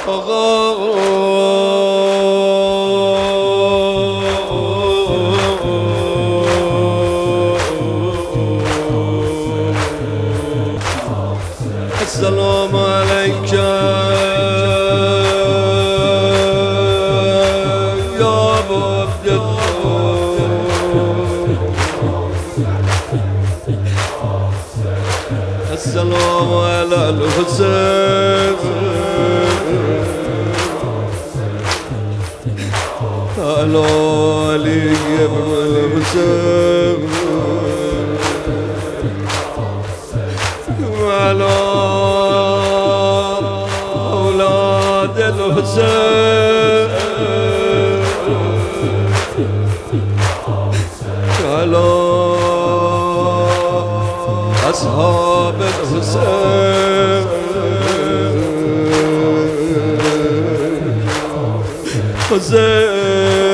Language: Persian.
السلام عليك يا أبا عبد الله. السلام على الحسين على علي بن الحسين وعلى أولاد الحسين على أصحاب الحسين حسين